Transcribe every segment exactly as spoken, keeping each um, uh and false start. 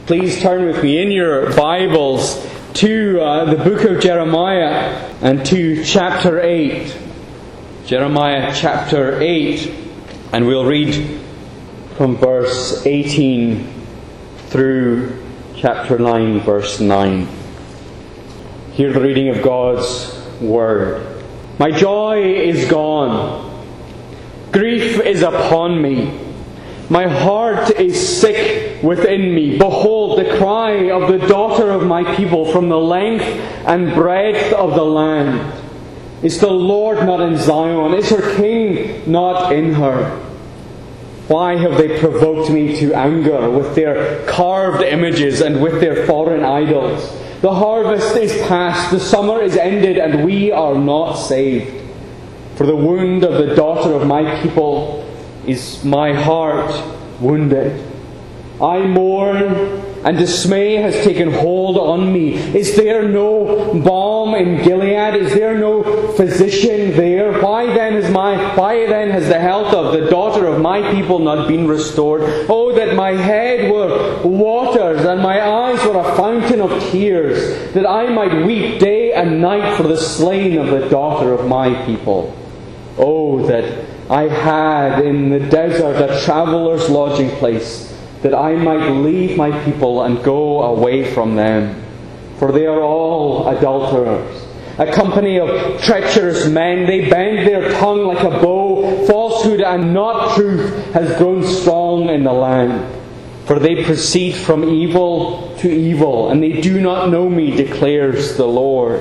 Please turn with me in your Bibles to uh, the book of Jeremiah and to chapter eight. Jeremiah chapter eight, and we'll read from verse eighteen through chapter nine, verse nine. Hear the reading of God's Word. My joy is gone. Grief is upon me. My heart is sick within me. Behold, the cry of the daughter of my people from the length and breadth of the land. Is the Lord not in Zion? Is her King not in her? Why have they provoked me to anger with their carved images and with their foreign idols? The harvest is past, the summer is ended, and we are not saved. For the wound of the daughter of my people is my heart wounded. I mourn, and dismay has taken hold on me. Is there no balm in Gilead? Is there no physician there? Why then is my why then has the health of the daughter of my people not been restored? Oh, that my head were waters and my eyes were a fountain of tears, that I might weep day and night for the slain of the daughter of my people. Oh, that I had in the desert a traveller's lodging place, that I might leave my people and go away from them. For they are all adulterers, a company of treacherous men. They bend their tongue like a bow. Falsehood and not truth has grown strong in the land. For they proceed from evil to evil, and they do not know me, declares the Lord.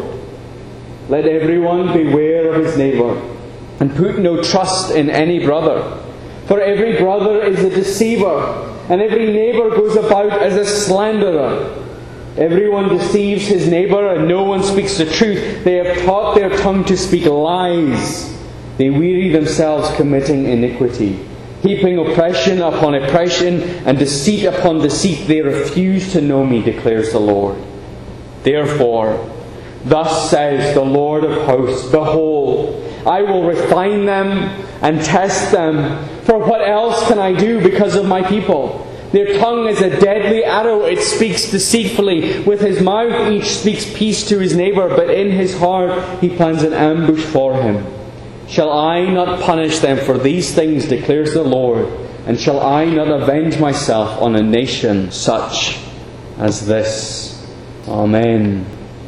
Let everyone beware of his neighbour, and put no trust in any brother. For every brother is a deceiver, and every neighbour goes about as a slanderer. Everyone deceives his neighbour, and no one speaks the truth. They have taught their tongue to speak lies. They weary themselves committing iniquity. Heaping oppression upon oppression, and deceit upon deceit, they refuse to know me, declares the Lord. Therefore, thus says the Lord of hosts, behold, I will refine them and test them. For what else can I do because of my people? Their tongue is a deadly arrow. It speaks deceitfully. With his mouth each speaks peace to his neighbour, but in his heart he plans an ambush for him. Shall I not punish them for these things, declares the Lord? And shall I not avenge myself on a nation such as this? Amen.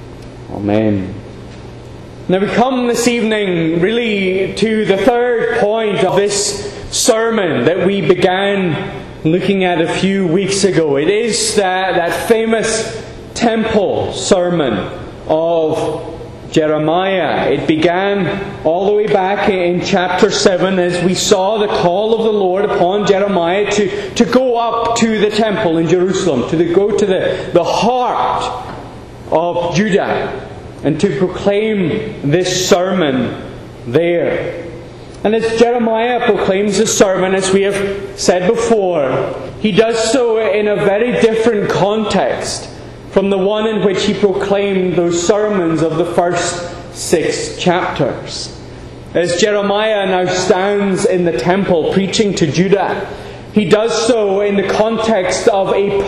Amen. Now we come this evening really to the third point of this sermon that we began looking at a few weeks ago. It is that, that famous temple sermon of Jeremiah. It began all the way back in chapter seven as we saw the call of the Lord upon Jeremiah to, to go up to the temple in Jerusalem, to the, go to the, the heart of Judah, and to proclaim this sermon there. And as Jeremiah proclaims this sermon, as we have said before, he does so in a very different context from the one in which he proclaimed those sermons of the first six chapters. As Jeremiah now stands in the temple preaching to Judah, he does so in the context of a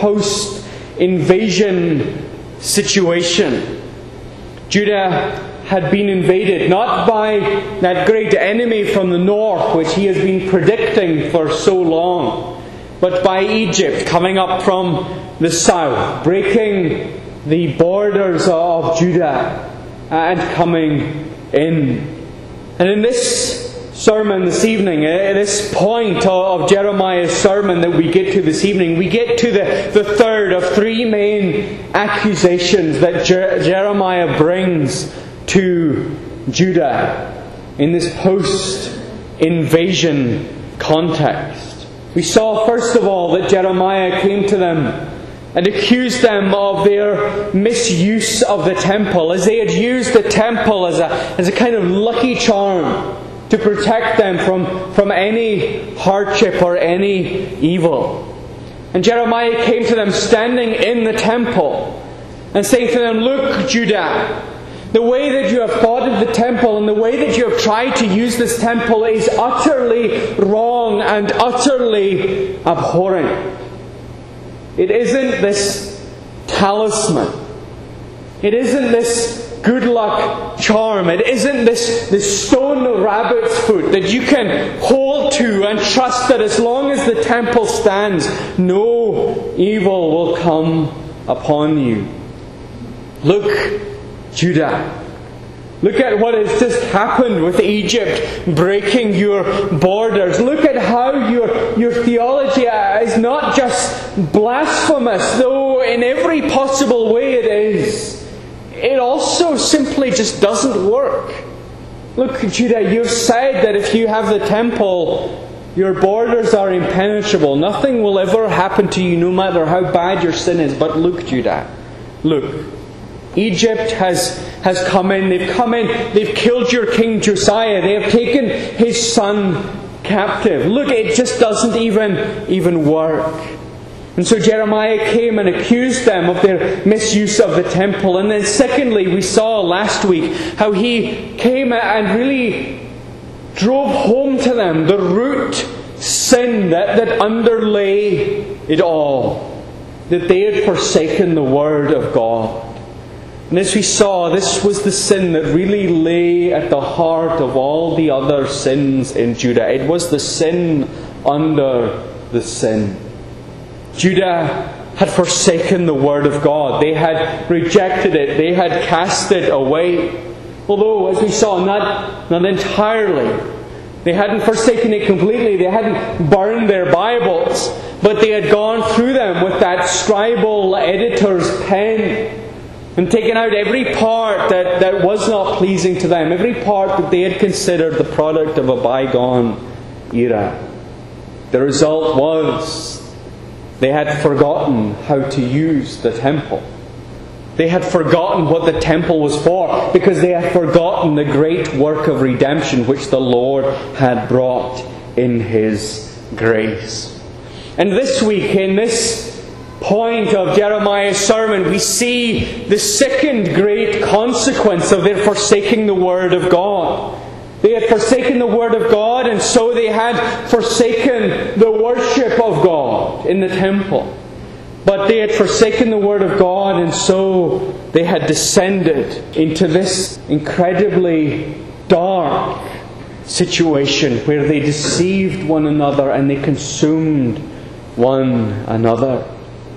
post-invasion situation. Judah had been invaded not by that great enemy from the north, which he has been predicting for so long, but by Egypt coming up from the south, breaking the borders of Judah and coming in. And in this sermon this evening, at this point of Jeremiah's sermon that we get to this evening, we get to the, the third of three main accusations that Jer- Jeremiah brings to Judah in this post-invasion context. We saw first of all that Jeremiah came to them and accused them of their misuse of the temple, as they had used the temple as a, as a kind of lucky charm to protect them from, from any hardship or any evil. And Jeremiah came to them standing in the temple and saying to them, look, Judah, the way that you have thought of the temple and the way that you have tried to use this temple is utterly wrong and utterly abhorrent. It isn't this talisman. It isn't this good luck charm. It isn't this, this stone rabbit's foot that you can hold to and trust that as long as the temple stands, no evil will come upon you. Look, Judah. Look at what has just happened with Egypt breaking your borders. Look at how your, your theology is not just blasphemous, though in every possible way it is. It also simply just doesn't work. Look, Judah, you've said that if you have the temple, your borders are impenetrable. Nothing will ever happen to you, no matter how bad your sin is. But look, Judah, look. Egypt has, has come in. They've come in. They've killed your king Josiah. They have taken his son captive. Look, it just doesn't even, even work. And so Jeremiah came and accused them of their misuse of the temple. And then secondly, we saw last week how he came and really drove home to them the root sin that, that underlay it all. That they had forsaken the Word of God. And as we saw, this was the sin that really lay at the heart of all the other sins in Judah. It was the sin under the sin. Judah had forsaken the Word of God. They had rejected it. They had cast it away. Although, as we saw, not, not entirely. They hadn't forsaken it completely. They hadn't burned their Bibles. But they had gone through them with that scribal editor's pen and taken out every part that, that was not pleasing to them, every part that they had considered the product of a bygone era. The result was they had forgotten how to use the temple. They had forgotten what the temple was for, because they had forgotten the great work of redemption which the Lord had brought in His grace. And this week, in this point of Jeremiah's sermon, we see the second great consequence of their forsaking the Word of God. They had forsaken the Word of God, and so they had forsaken the worship of God in the temple. But they had forsaken the Word of God, and so they had descended into this incredibly dark situation where they deceived one another and they consumed one another.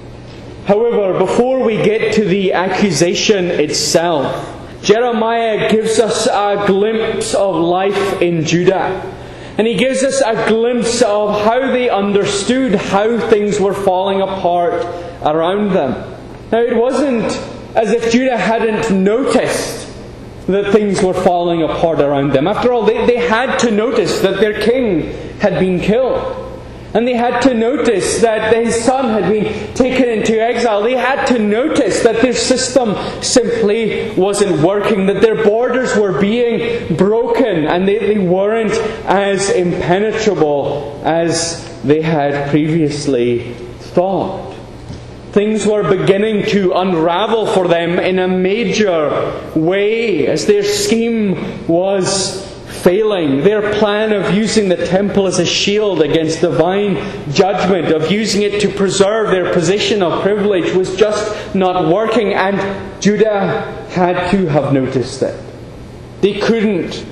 However, before we get to the accusation itself, Jeremiah gives us a glimpse of life in Judah. And he gives us a glimpse of how they understood how things were falling apart around them. Now, it wasn't as if Judah hadn't noticed that things were falling apart around them. After all, they, they had to notice that their king had been killed. And they had to notice that his son had been taken into exile. They had to notice that their system simply wasn't working, that their borders were being broken, and they, they weren't as impenetrable as they had previously thought. Things were beginning to unravel for them in a major way as their scheme was failing. Their plan of using the temple as a shield against divine judgment, of using it to preserve their position of privilege, was just not working, and Judah had to have noticed it. They couldn't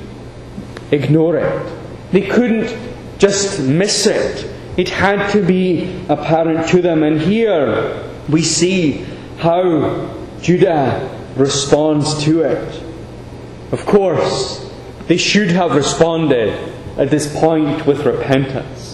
ignore it. They couldn't just miss it. It had to be apparent to them. And here we see how Judah responds to it. Of course, they should have responded at this point with repentance.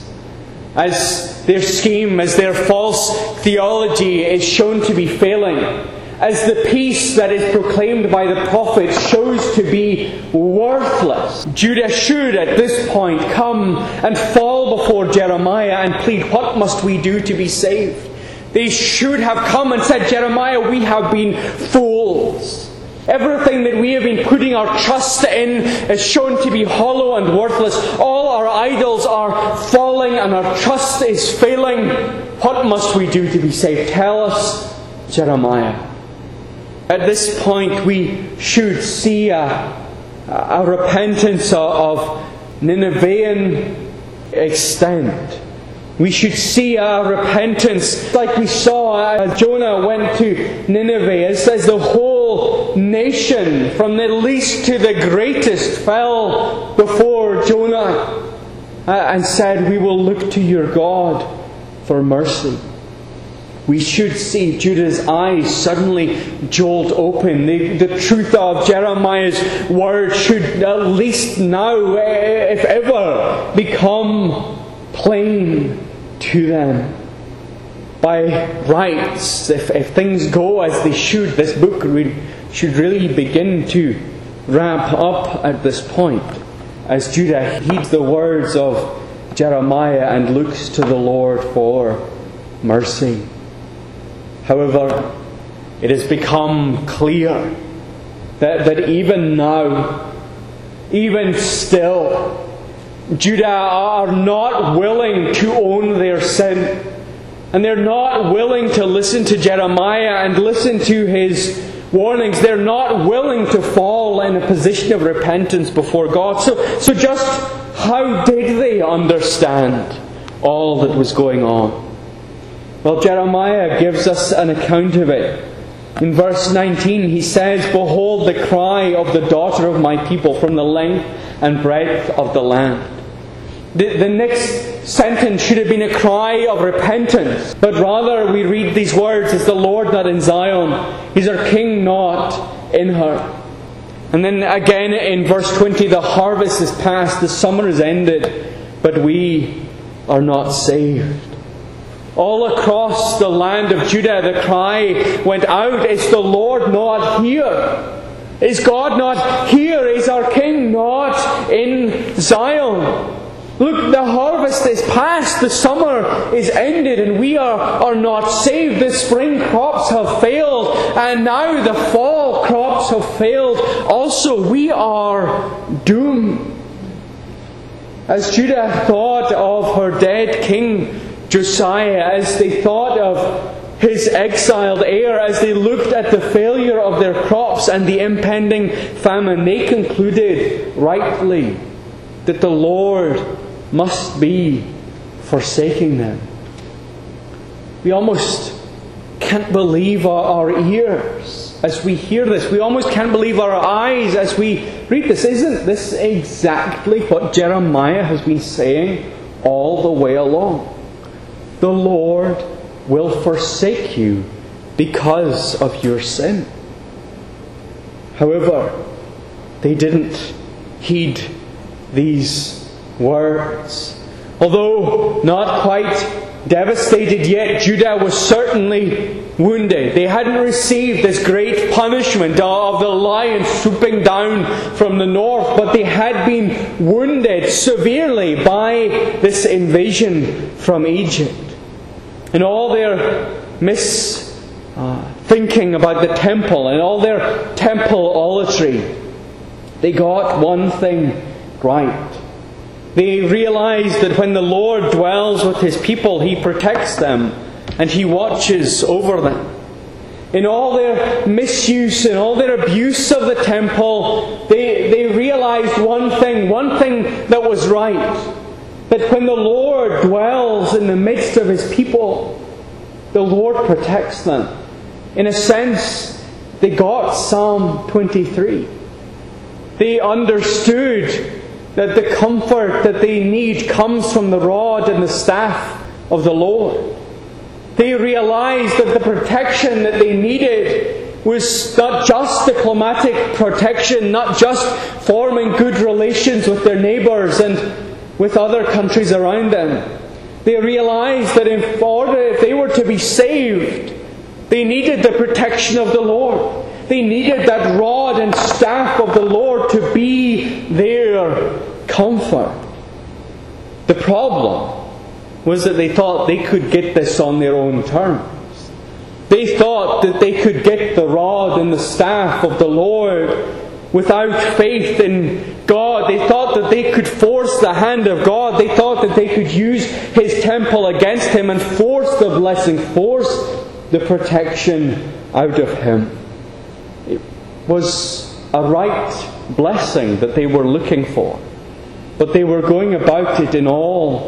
As their scheme, as their false theology is shown to be failing, as the peace that is proclaimed by the prophets shows to be worthless, Judah should at this point come and fall before Jeremiah and plead, "What must we do to be saved?" They should have come and said, "Jeremiah, we have been fools. Everything that we have been putting our trust in is shown to be hollow and worthless. All our idols are falling and our trust is failing. What must we do to be saved? Tell us, Jeremiah." At this point, we should see a, a repentance of Ninevean extent. We should see our repentance like we saw as Jonah went to Nineveh, as, as the whole nation, from the least to the greatest, fell before Jonah uh, and said, "We will look to your God for mercy." We should see Judah's eyes suddenly jolt open. The, the truth of Jeremiah's word should at least now, if ever, become plain to them. By rights, if, if things go as they should, this book re- should really begin to wrap up at this point, as Judah heeds the words of Jeremiah and looks to the Lord for mercy. However, it has become clear that, that even now, even still, Judah are not willing to own their sin. And they're not willing to listen to Jeremiah and listen to his warnings. They're not willing to fall in a position of repentance before God. So, so just how did they understand all that was going on? Well, Jeremiah gives us an account of it. In verse nineteen, he says, "Behold the cry of the daughter of my people from the length and breadth of the land." The, the next sentence should have been a cry of repentance. But rather we read these words, "Is the Lord not in Zion? Is our King not in her?" And then again in verse twenty, "The harvest is past, the summer is ended, but we are not saved." All across the land of Judah, the cry went out, "Is the Lord not here? Is God not here? Is our King not in Zion? Look, the harvest is past, the summer is ended, and we are, are not saved. The spring crops have failed, and now the fall crops have failed. Also, we are doomed." As Judah thought of her dead king Josiah, as they thought of his exiled heir, as they looked at the failure of their crops and the impending famine, they concluded rightly that the Lord must be forsaking them. We almost can't believe our, our ears as we hear this. We almost can't believe our eyes as we read this. Isn't this exactly what Jeremiah has been saying all the way along? The Lord will forsake you because of your sin. However, they didn't heed these words. Although not quite devastated yet, Judah was certainly wounded. They hadn't received this great punishment of the lion swooping down from the north, but they had been wounded severely by this invasion from Egypt. In all their mis uh, thinking about the temple and all their temple-olatry, they got one thing right. They realized that when the Lord dwells with His people, He protects them and He watches over them. In all their misuse and all their abuse of the temple, they, they realized one thing, one thing that was right. That when the Lord dwells in the midst of His people, the Lord protects them. In a sense, they got Psalm twenty-three. They understood that the comfort that they need comes from the rod and the staff of the Lord. They realized that the protection that they needed was not just diplomatic protection, not just forming good relations with their neighbours and with other countries around them. They realized that in order, if they were to be saved, they needed the protection of the Lord. They needed that rod and staff of the Lord to be their comfort. The problem was that they thought they could get this on their own terms. They thought that they could get the rod and the staff of the Lord without faith in God. They thought that they could force the hand of God. They thought that they could use His temple against Him and force the blessing, force the protection out of Him. It was a right blessing that they were looking for, but they were going about it in all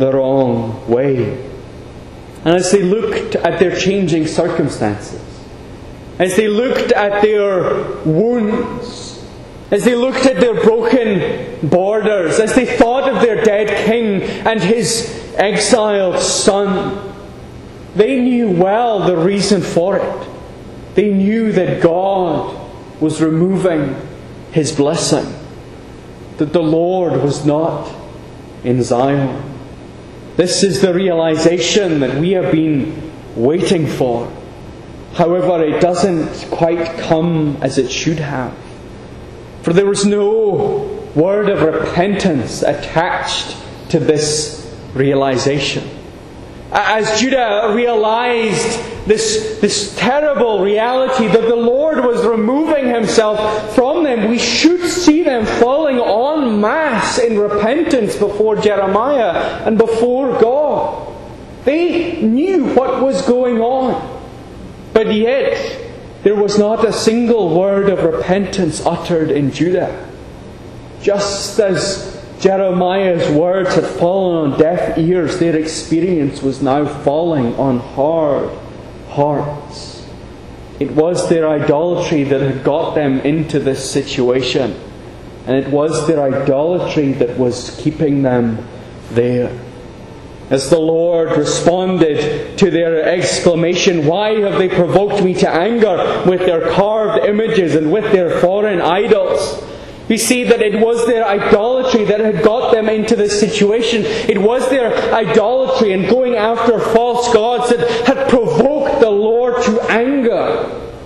the wrong way. And as they looked at their changing circumstances, as they looked at their wounds, as they looked at their broken borders, as they thought of their dead king and his exiled son, they knew well the reason for it. They knew that God was removing His blessing, that the Lord was not in Zion. This is the realization that we have been waiting for. However, it doesn't quite come as it should have. For there was no word of repentance attached to this realization. As Judah realized this, this terrible reality that the Lord was removing Himself from them, we should see them falling en masse in repentance before Jeremiah and before God. They knew what was going on, but yet there was not a single word of repentance uttered in Judah. Just as Jeremiah's words had fallen on deaf ears, their experience was now falling on hard hearts. It was their idolatry that had got them into this situation, and it was their idolatry that was keeping them there. As the Lord responded to their exclamation, "Why have they provoked me to anger with their carved images and with their foreign idols?" We see that it was their idolatry that had got them into this situation. It was their idolatry and going after false gods that had provoked the Lord to anger.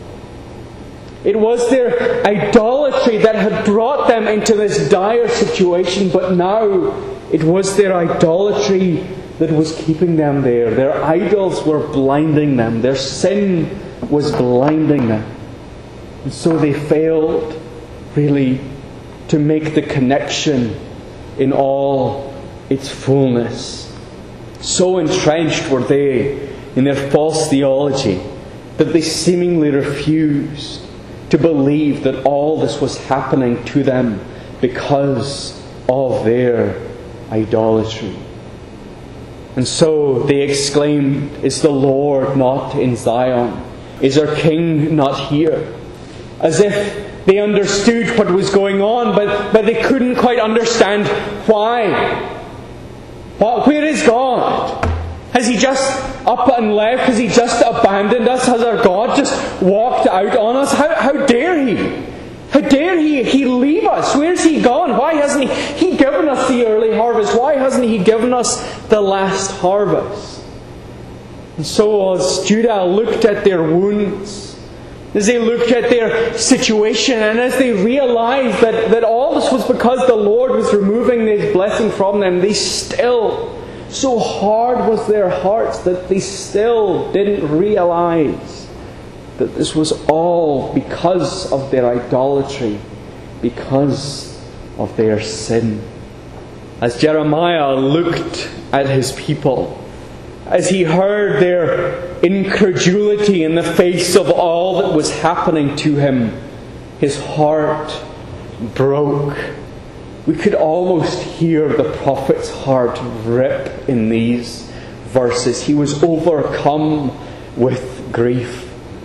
It was their idolatry that had brought them into this dire situation, but now it was their idolatry that was keeping them there. Their idols were blinding them. Their sin was blinding them. And so they failed, really, to make the connection in all its fullness. So entrenched were they in their false theology that they seemingly refused to believe that all this was happening to them because of their idolatry. And so they exclaimed, "Is the Lord not in Zion? Is our King not here?" As if they understood what was going on, but, but they couldn't quite understand why. What, where is God? Has He just up and left? Has He just abandoned us? Has our God just walked out on us? How, how dare He? How dare he, he leave us? Where's He gone? Why hasn't He, he given us the early harvest? Why hasn't He given us the last harvest? And so as Judah looked at their wounds, as they looked at their situation, and as they realized that, that all this was because the Lord was removing His blessing from them, they still, so hard was their hearts that they still didn't realize that this was all because of their idolatry, because of their sin. As Jeremiah looked at his people, as he heard their incredulity in the face of all that was happening to him, his heart broke. We could almost hear the prophet's heart rip in these verses. He was overcome with grief.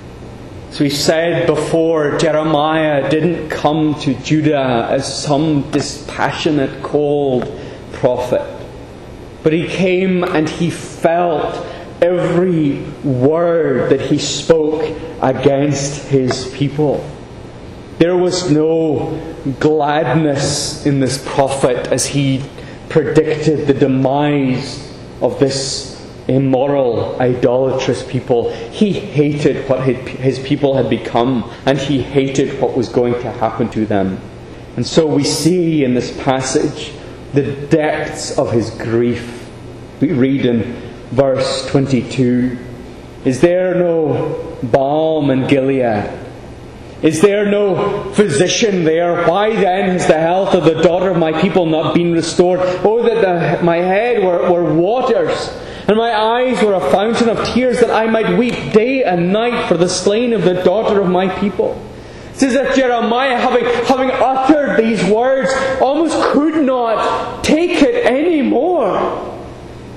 So he said before, Jeremiah didn't come to Judah as some dispassionate, cold prophet, but he came and he felt every word that he spoke against his people. There was no gladness in this prophet as he predicted the demise of this immoral, idolatrous people. He hated what his people had become, and he hated what was going to happen to them. And so we see in this passage the depths of his grief. We read in verse twenty-two, "Is there no balm in Gilead? Is there no physician there? Why then has the health of the daughter of my people not been restored? Oh, that the, my head were, were waters, and my eyes were a fountain of tears, that I might weep day and night for the slain of the daughter of my people." It's as if Jeremiah, having, having uttered these words, almost could not take it anymore.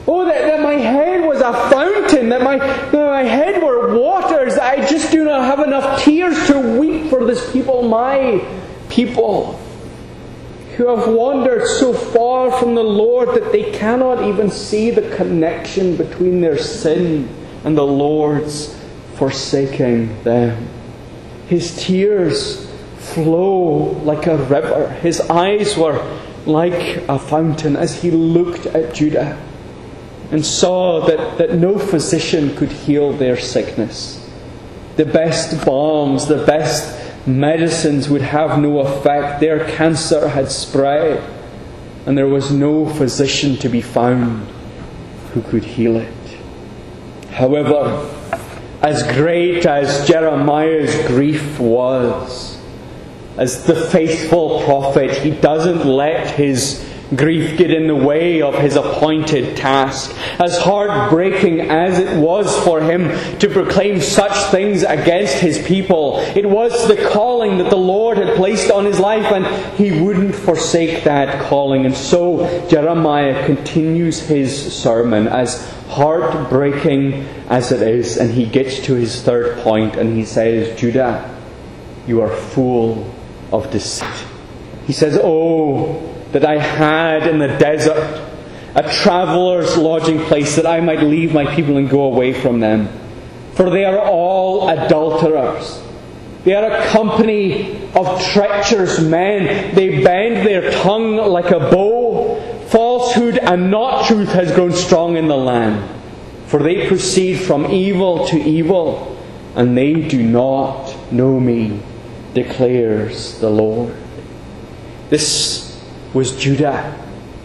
Oh, that, that my head was a fountain, that my, that my head were waters, that I just do not have enough tears to weep for this people, my people, who have wandered so far from the Lord that they cannot even see the connection between their sin and the Lord's forsaking them. His tears flow like a river. His eyes were like a fountain as he looked at Judah and saw that, that no physician could heal their sickness. The best balms, the best medicines would have no effect. Their cancer had spread, and there was no physician to be found who could heal it. However, as great as Jeremiah's grief was, as the faithful prophet, he doesn't let his grief get in the way of his appointed task. As heartbreaking as it was for him to proclaim such things against his people, it was the calling that the Lord had placed on his life, and he wouldn't forsake that calling. And so Jeremiah continues his sermon, as heartbreaking as it is, and he gets to his third point and he says, Judah, you are full of deceit. He says, oh, that I had in the desert a traveller's lodging place, that I might leave my people and go away from them. For they are all adulterers. They are a company of treacherous men. They bend their tongue like a bow. Falsehood and not truth has grown strong in the land. For they proceed from evil to evil, and they do not know me, declares the Lord. This was Judah.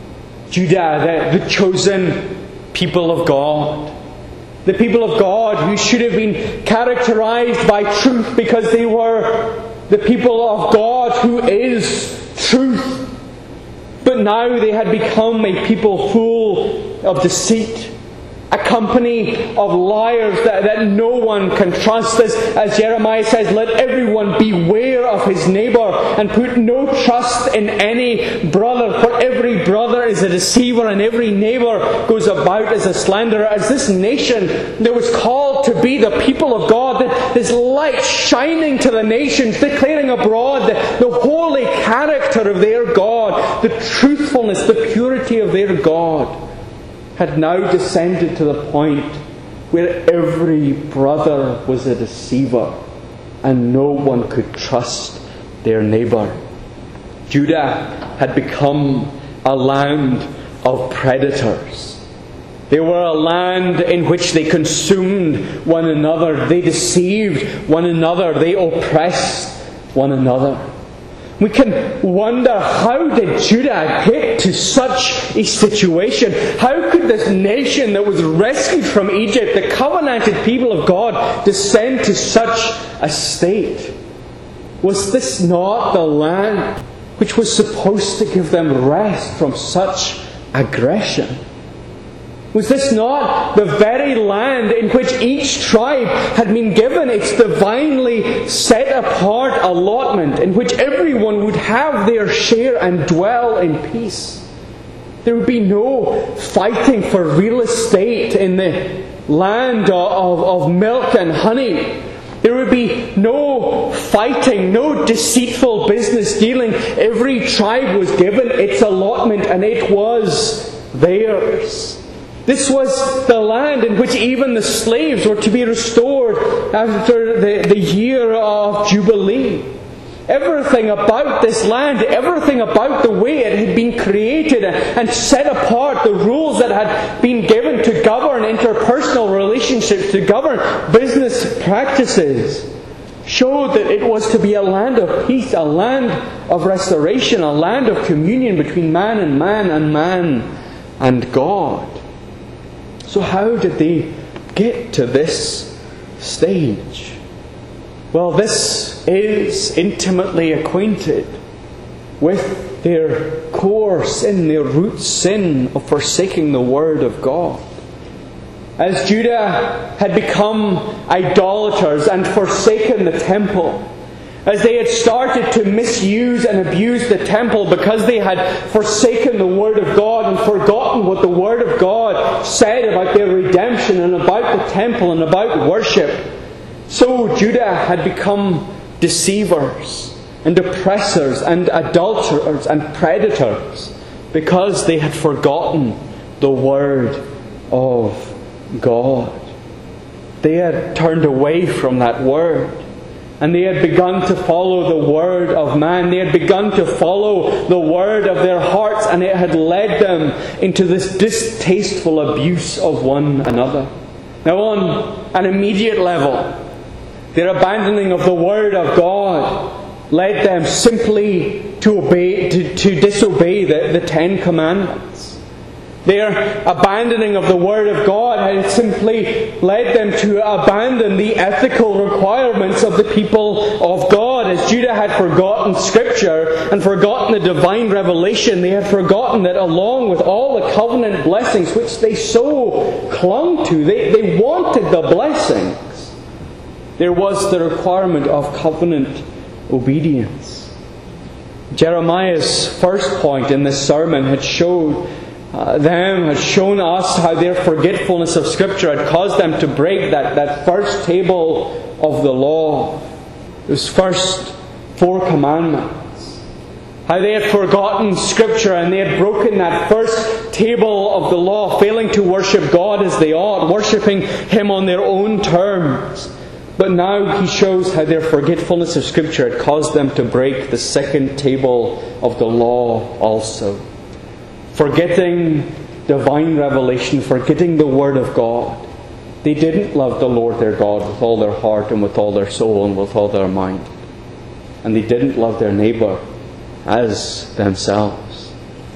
Judah, the, the chosen people of God. The people of God who should have been characterized by truth, because they were the people of God who is truth. But now they had become a people full of deceit. A company of liars that, that no one can trust. As, as Jeremiah says, let everyone beware of his neighbour and put no trust in any brother. For every brother is a deceiver and every neighbour goes about as a slanderer. As this nation that was called to be the people of God, that this light shining to the nations, declaring abroad the, the holy character of their God, the truthfulness, the purity of their God, had now descended to the point where every brother was a deceiver and no one could trust their neighbour. Judah had become a land of predators. They were a land in which they consumed one another, they deceived one another, they oppressed one another. We can wonder, how did Judah get to such a situation? How could this nation that was rescued from Egypt, the covenanted people of God, descend to such a state? Was this not the land which was supposed to give them rest from such aggression? Was this not the very land in which each tribe had been given its divinely set apart allotment, in which everyone would have their share and dwell in peace? There would be no fighting for real estate in the land of, of milk and honey. There would be no fighting, no deceitful business dealing. Every tribe was given its allotment and it was theirs. This was the land in which even the slaves were to be restored after the, the year of Jubilee. Everything about this land, everything about the way it had been created and set apart, the rules that had been given to govern interpersonal relationships, to govern business practices, showed that it was to be a land of peace, a land of restoration, a land of communion between man and man and man and God. So how did they get to this stage? Well, this is intimately acquainted with their core sin, their root sin of forsaking the Word of God. As Judah had become idolaters and forsaken the temple, as they had started to misuse and abuse the temple because they had forsaken the Word of God and forgotten what the Word of God said about their redemption and about the temple and about worship, so Judah had become deceivers and oppressors and adulterers and predators because they had forgotten the Word of God. They had turned away from that Word, and they had begun to follow the word of man. They had begun to follow the word of their hearts, and it had led them into this distasteful abuse of one another. Now, on an immediate level, their abandoning of the word of God led them simply to obey, to, to disobey the, the Ten Commandments. Their abandoning of the Word of God had simply led them to abandon the ethical requirements of the people of God. As Judah had forgotten Scripture and forgotten the divine revelation, they had forgotten that along with all the covenant blessings which they so clung to, they, they wanted the blessings, there was the requirement of covenant obedience. Jeremiah's first point in this sermon had showed Uh, them, has shown us how their forgetfulness of Scripture had caused them to break that, that first table of the law, those first four commandments. How they had forgotten Scripture and they had broken that first table of the law, failing to worship God as they ought, worshipping Him on their own terms. But now he shows how their forgetfulness of Scripture had caused them to break the second table of the law also. Forgetting divine revelation, forgetting the Word of God, they didn't love the Lord their God with all their heart and with all their soul and with all their mind. And they didn't love their neighbour as themselves.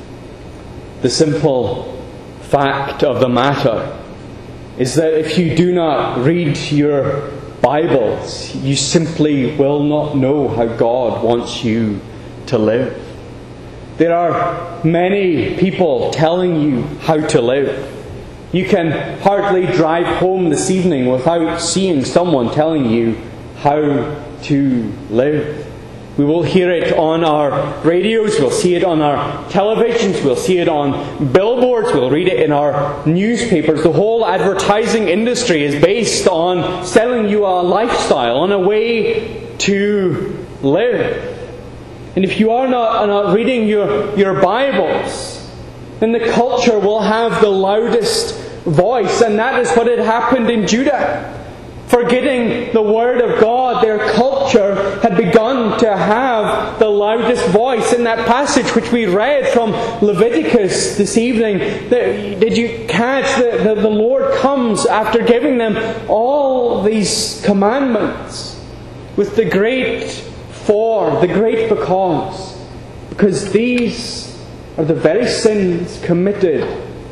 The simple fact of the matter is that if you do not read your Bibles, you simply will not know how God wants you to live. There are many people telling you how to live. You can hardly drive home this evening without seeing someone telling you how to live. We will hear it on our radios, we'll see it on our televisions, we'll see it on billboards, we'll read it in our newspapers. The whole advertising industry is based on selling you a lifestyle, on a way to live. And if you are not, not reading your, your Bibles, then the culture will have the loudest voice. And that is what had happened in Judah. Forgetting the Word of God, their culture had begun to have the loudest voice. In that passage which we read from Leviticus this evening, did you catch that the, the Lord comes after giving them all these commandments with the great for, the great because. Because these are the very sins committed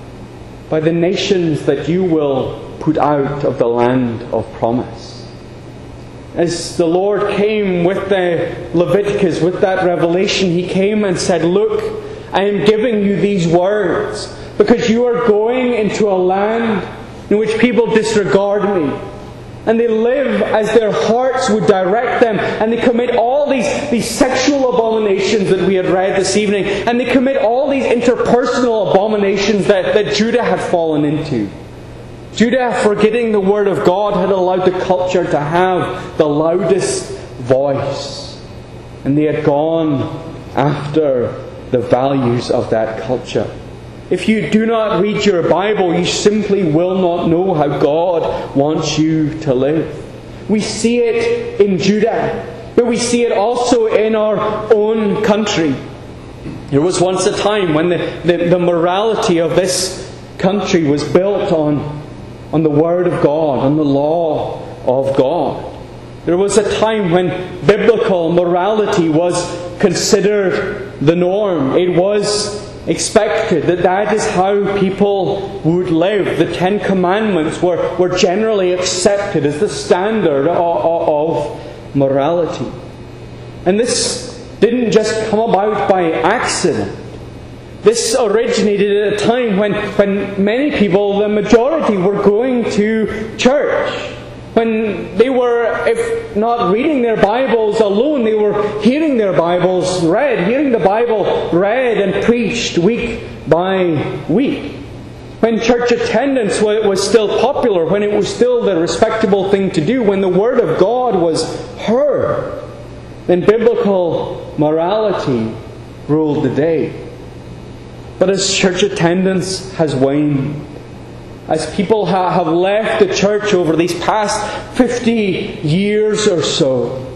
by the nations that you will put out of the land of promise. As the Lord came with the Leviticus, with that revelation, He came and said, "Look, I am giving you these words because you are going into a land in which people disregard me. And they live as their hearts would direct them. And they commit all these, these sexual abominations that we had read this evening. And they commit all these interpersonal abominations that, that Judah had fallen into. Judah, forgetting the Word of God, had allowed the culture to have the loudest voice. And they had gone after the values of that culture. If you do not read your Bible, you simply will not know how God wants you to live. We see it in Judah, but we see it also in our own country. There was once a time when the, the, the morality of this country was built on, on the Word of God, on the law of God. There was a time when biblical morality was considered the norm. It was expected that that is how people would live. The Ten Commandments were, were generally accepted as the standard of, of morality. And this didn't just come about by accident. This originated at a time when, when many people, the majority, were going to church. When they were, if not reading their Bibles alone. They were hearing their Bibles read, hearing the Bible read and preached week by week. When church attendance was still popular, when it was still the respectable thing to do, when the Word of God was heard, then biblical morality ruled the day. But as church attendance has waned, as people ha- have left the church over these past fifty years or so,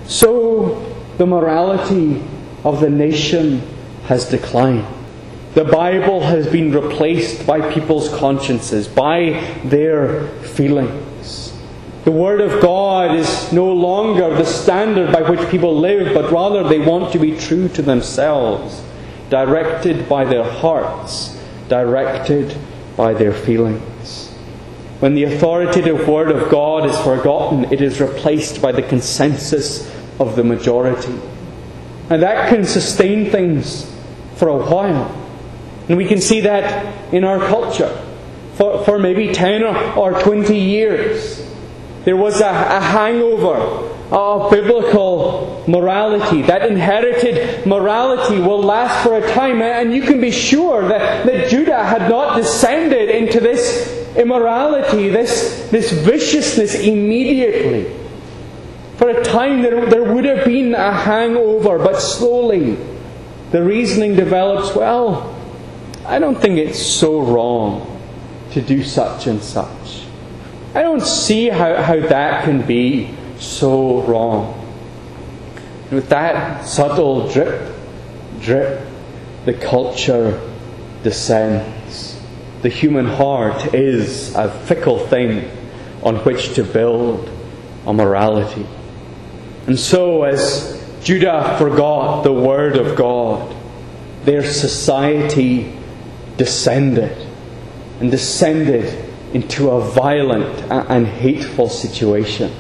so the morality of the nation has declined. The Bible has been replaced by people's consciences, by their feelings. The Word of God is no longer the standard by which people live, but rather they want to be true to themselves, directed by their hearts, directed by their feelings. When the authoritative Word of God is forgotten, it is replaced by the consensus of the majority. And that can sustain things for a while. And we can see that in our culture. For, for maybe ten or, or twenty years, there was a, a hangover of biblical morality. That inherited morality will last for a time. And you can be sure that, that Judah had not descended into this immorality, this, this viciousness immediately. For a time there, there would have been a hangover, but slowly the reasoning develops, well, I don't think it's so wrong to do such and such. I don't see how, how that can be so wrong. And with that subtle drip, drip, the culture descends. The human heart is a fickle thing on which to build a morality. And so as Judah forgot the Word of God, their society descended and descended into a violent and hateful situation.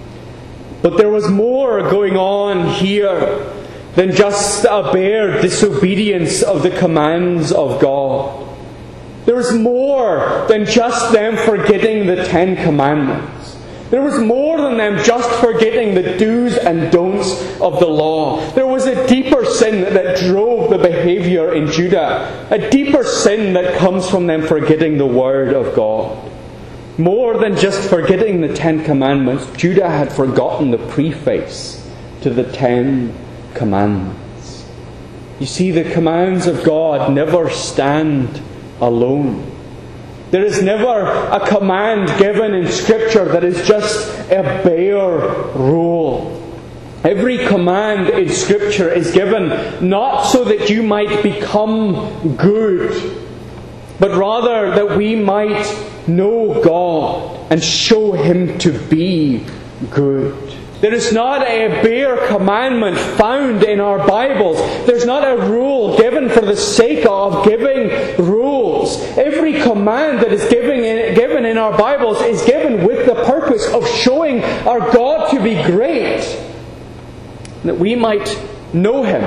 But there was more going on here than just a bare disobedience of the commands of God. There was more than just them forgetting the Ten Commandments. There was more than them just forgetting the do's and don'ts of the law. There was a deeper sin that drove the behavior in Judah. A deeper sin that comes from them forgetting the Word of God. More than just forgetting the Ten Commandments, Judah had forgotten the preface to the Ten Commandments. You see, the commands of God never stand alone. There is never a command given in Scripture that is just a bare rule. Every command in Scripture is given not so that you might become good, but rather that we might know God and show Him to be good. There is not a bare commandment found in our Bibles. There's not a rule given for the sake of giving rules. Every command that is given in, given in our Bibles is given with the purpose of showing our God to be great, that we might know Him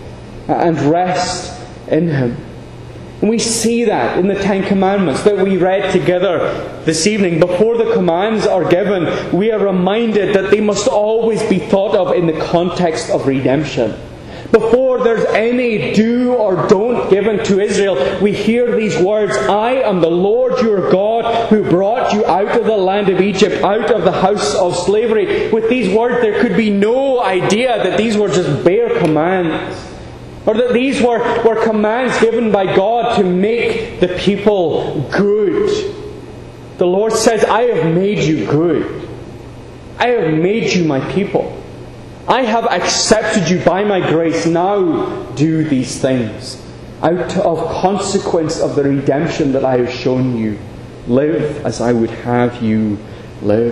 and rest in Him. And we see that in the Ten Commandments that we read together this evening. Before the commands are given, we are reminded that they must always be thought of in the context of redemption. Before there's any do or don't given to Israel, we hear these words, I am the Lord your God who brought you out of the land of Egypt, out of the house of slavery. With these words, there could be no idea that these were just bare commands, or that these were, were commands given by God to make the people good. The Lord says, I have made you good. I have made you my people. I have accepted you by my grace. Now do these things. Out of consequence of the redemption that I have shown you, live as I would have you live.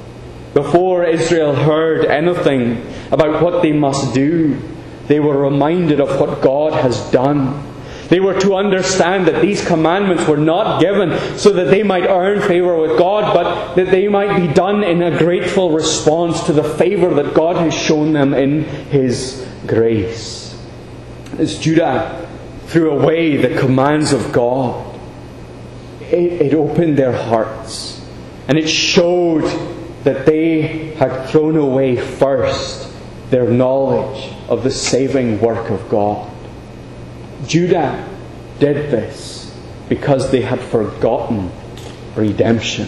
Before Israel heard anything about what they must do, they were reminded of what God has done. They were to understand that these commandments were not given so that they might earn favour with God, but that they might be done in a grateful response to the favour that God has shown them in His grace. As Judah threw away the commands of God, it, it opened their hearts, and it showed that they had thrown away first their knowledge of the saving work of God. Judah did this because they had forgotten redemption.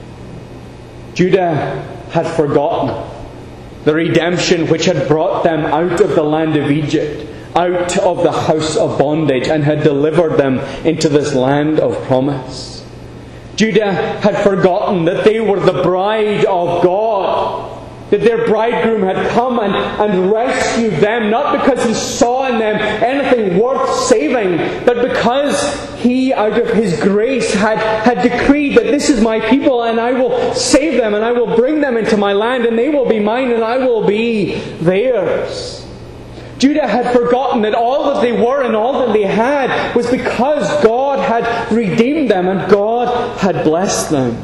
Judah had forgotten the redemption which had brought them out of the land of Egypt, out of the house of bondage, and had delivered them into this land of promise. Judah had forgotten that they were the bride of God, that their bridegroom had come and, and rescued them, not because he saw in them anything worth saving, but because he, out of his grace, had, had decreed that this is my people, and I will save them, and I will bring them into my land, and they will be mine, and I will be theirs. Judah had forgotten that all that they were and all that they had was because God had redeemed them and God had blessed them.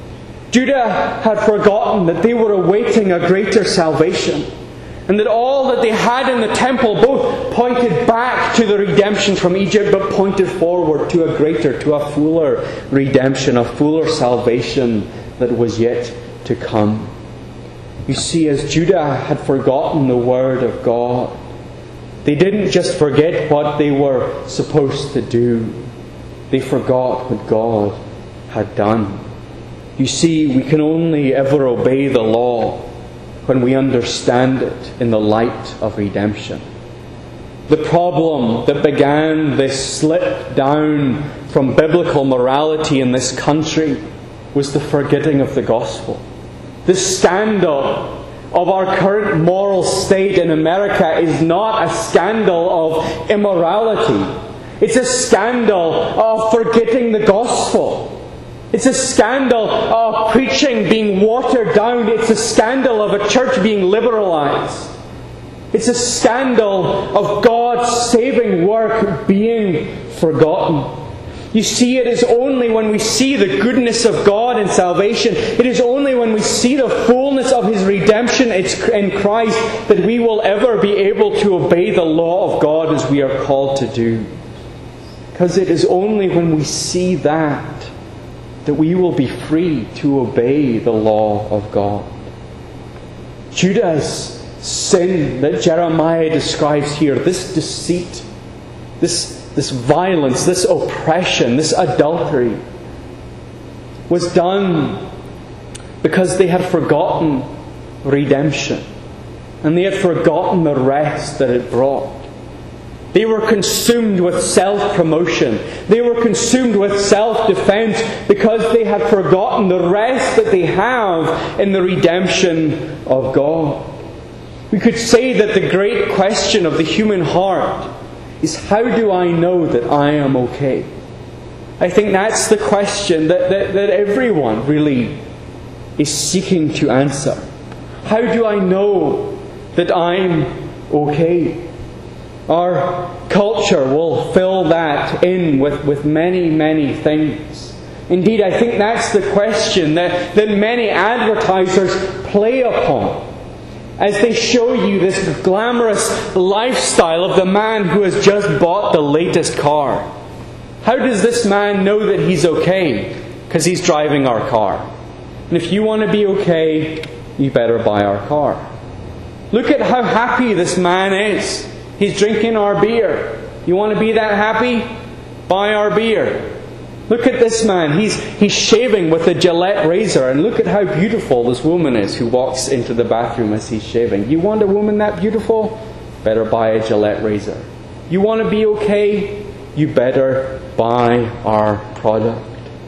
Judah had forgotten that they were awaiting a greater salvation, and that all that they had in the temple both pointed back to the redemption from Egypt, but pointed forward to a greater, to a fuller redemption, a fuller salvation that was yet to come. You see, as Judah had forgotten the word of God, they didn't just forget what they were supposed to do. They forgot what God had done. You see, we can only ever obey the law when we understand it in the light of redemption. The problem that began this slip down from biblical morality in this country was the forgetting of the gospel. The scandal of our current moral state in America is not a scandal of immorality. It's a scandal of forgetting the gospel. It's a scandal of preaching being watered down. It's a scandal of a church being liberalized. It's a scandal of God's saving work being forgotten. You see, it is only when we see the goodness of God in salvation, it is only when we see the fullness of His redemption in Christ, that we will ever be able to obey the law of God as we are called to do. Because it is only when we see that, that we will be free to obey the law of God. Judah's sin that Jeremiah describes here, this deceit, this This violence, this oppression, this adultery, was done because they had forgotten redemption. And they had forgotten the rest that it brought. They were consumed with self-promotion. They were consumed with self-defense because they had forgotten the rest that they have in the redemption of God. We could say that the great question of the human heart is, how do I know that I am okay? I think that's the question that, that, that everyone really is seeking to answer. How do I know that I'm okay? Our culture will fill that in with, with many, many things. Indeed, I think that's the question that, that many advertisers play upon as they show you this glamorous lifestyle of the man who has just bought the latest car. How does this man know that he's okay? Because he's driving our car. And if you want to be okay, you better buy our car. Look at how happy this man is. He's drinking our beer. You want to be that happy? Buy our beer. Look at this man. He's, he's shaving with a Gillette razor. And look at how beautiful this woman is who walks into the bathroom as he's shaving. You want a woman that beautiful? Better buy a Gillette razor. You want to be okay? You better buy our product.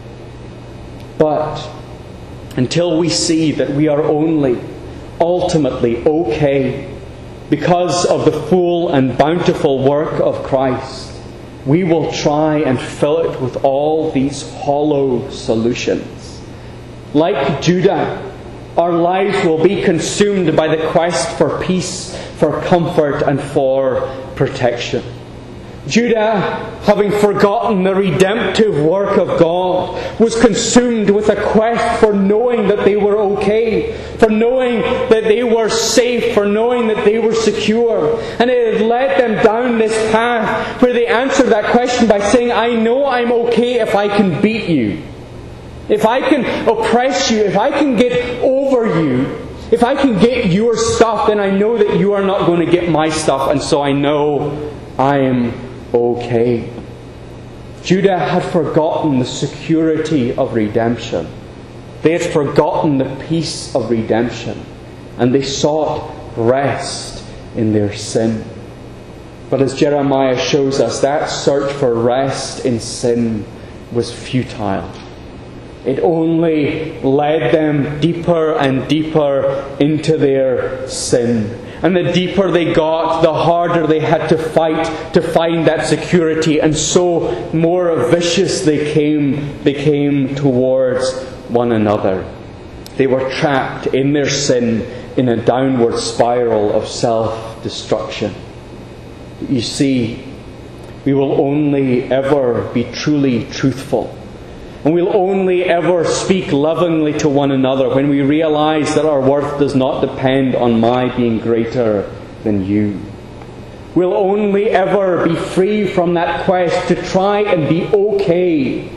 But until we see that we are only ultimately okay because of the full and bountiful work of Christ, we will try and fill it with all these hollow solutions. Like Judah, our lives will be consumed by the quest for peace, for comfort, and for protection. Judah, having forgotten the redemptive work of God, was consumed with a quest for knowing that they were okay, for knowing that they were safe, for knowing that they were secure. And it had led them down this path where they answered that question by saying, I know I'm okay if I can beat you. If I can oppress you, if I can get over you, if I can get your stuff, then I know that you are not going to get my stuff, and so I know I am okay. Judah had forgotten the security of redemption. They had forgotten the peace of redemption, and they sought rest in their sin. But as Jeremiah shows us, that search for rest in sin was futile. It only led them deeper and deeper into their sin. And the deeper they got, the harder they had to fight to find that security. And so more vicious they came, they came towards one another. They were trapped in their sin in a downward spiral of self-destruction. You see, we will only ever be truly truthful, and we'll only ever speak lovingly to one another when we realize that our worth does not depend on my being greater than you. We'll only ever be free from that quest to try and be okay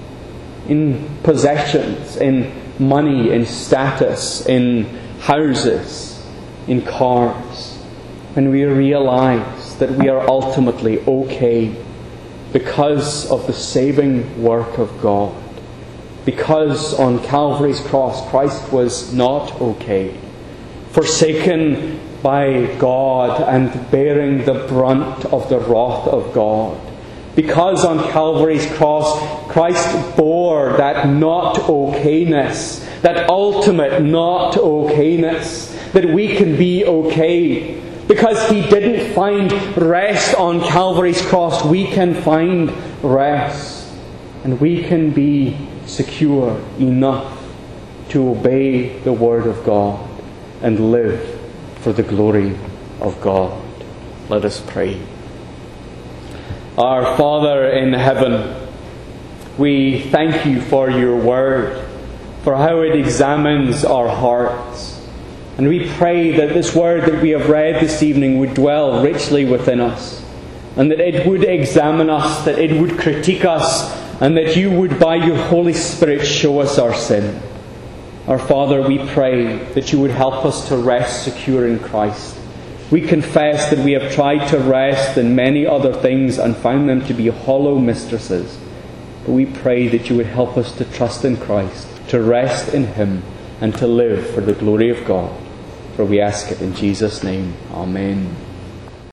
in possessions, in money, in status, in houses, in cars, when we realize that we are ultimately okay because of the saving work of God. Because on Calvary's cross, Christ was not okay, forsaken by God and bearing the brunt of the wrath of God. Because on Calvary's cross, Christ bore that not okayness, that ultimate not okayness, that we can be okay. Because He didn't find rest on Calvary's cross, we can find rest. And we can be secure enough to obey the Word of God and live for the glory of God. Let us pray. Our Father in heaven, we thank You for Your Word, for how it examines our hearts. And we pray that this word that we have read this evening would dwell richly within us, and that it would examine us, that it would critique us, and that You would, by Your Holy Spirit, show us our sin. Our Father, we pray that You would help us to rest secure in Christ. We confess that we have tried to rest in many other things and found them to be hollow mistresses. But we pray that You would help us to trust in Christ, to rest in Him, and to live for the glory of God. For we ask it in Jesus' name. Amen.